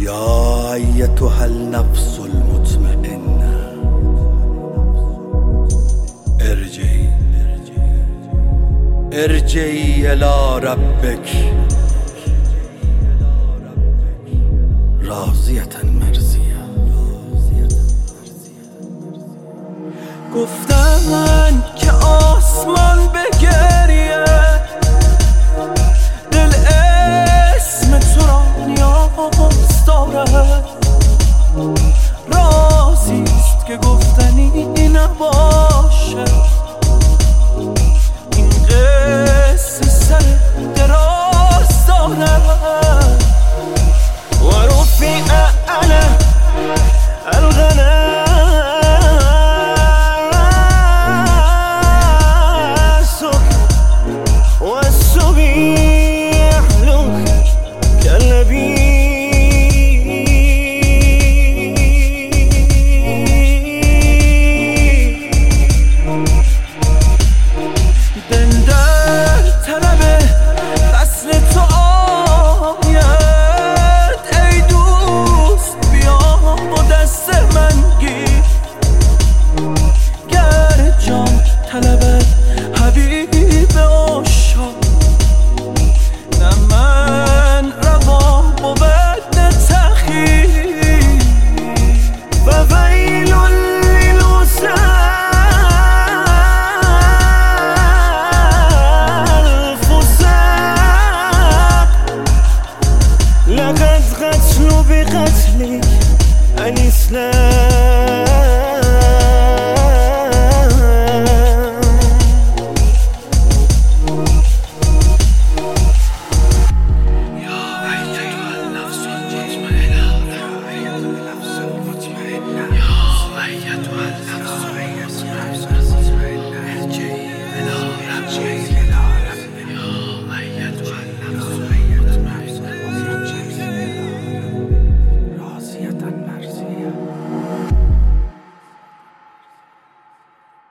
يا أيتها النفس المطمئنة ارجعي إلى ربك راضية مرضية. گفتن که آسمان بگریه، دل اسم تو را نیاز دارد، رازیست که گفتنی نباشه. این قصه سر دراز دارد و رفیع علم الغنم لقد قتل بقتلك الإسلام. يا أيتها النفس المطمئنة، يا أيتها النفس